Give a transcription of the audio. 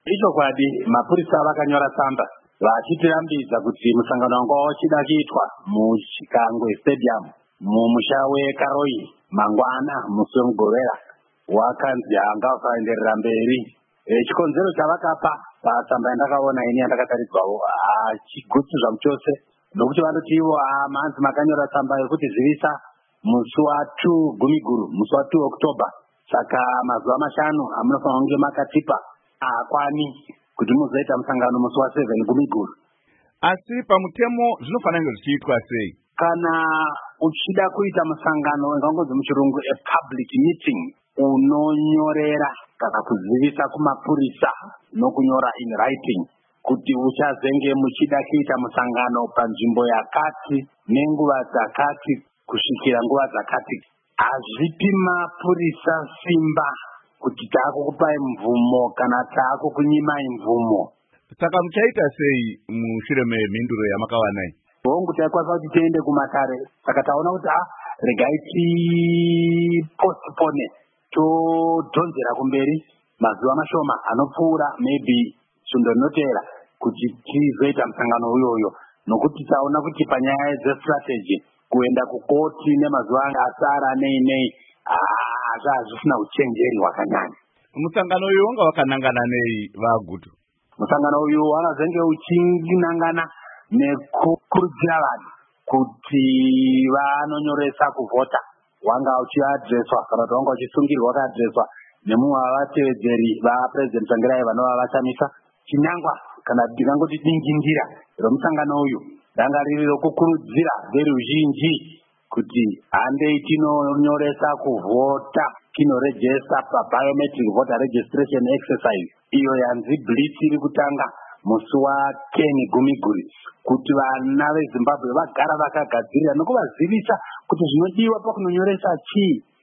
Ichokwadi mapurisa vakanyora tsamba vachitirambidza kuti musangano wanga uchida kuitwa muChikangwe Stadium mumusha weKaroi mangwana musi wemugovera wakanzi hanga usaenderera mberi. Chikonzero chavakapa patsamba yandakaona ini yandakataridzwawo hachigutsi zvamu chose, nokuti vanoti ivo manzi makanyora tsamba yekuti zivisa musi wa2 Gumiguru, musi wa2 October, saka mazuva 5 amunofanira kunge makatipa akwani kuti muzoita musangano musi wa7 Gumiguru. Asi pamutemo zvinofanira kunge zvichiitwa sei? Kana uchida kuita musangano ungangodzi muchirungu a public meeting, unonyorera kana kuzivisa kumapurisa nokunyora in writing kuti uchazenge muchida kuita musangano panzvimbo yakati nenguva dzakati kusvikira nguva dzakati. Hazvipi mapurisa simba kuti taakukupai mvumo kana taakukunyimai mvumo. Saka muchaita sei mushure memhinduro yamakawanai? Hongu taikwanisa kuti tiende kumatare, saka taona kuti regai tipostpone todhonzera kumberi mazuva mashoma anopfuura maybe shundo rinotevera kuti tizoita musangano uyoyo, nokuti taona kuti panyaya dzestrategy kuenda kukoti nemazuva asara nei hazvisina uchenjeri hwakanyanya. Musangano uyu wanga wakanangana nei vaGutu? Musangano uyu wakazenge uchinangana nekukurudzira vanhu kuti vanonyoresa kuvhota. Wanga uchiadreswa kana kuti wanga uchisungirwa kuadreswa nemumwe wavatevedzeri vaPresident Tsvangirai vanova vachamisa. Chinyangwa kana ndingangoti dingindira romusangano uyu ranga riri rokukurudzira veruzhinji kuti handei tinonyoresa kuvhota, tinorejesta pabiometric voter registration exercise iyo yanzi blitz iri kutanga musi wa10 Gumiguru, kuti vana veZimbabwe vagara vakagadzirira nokuvazivisa kuti zvinodiwa pakunonyoresa chii.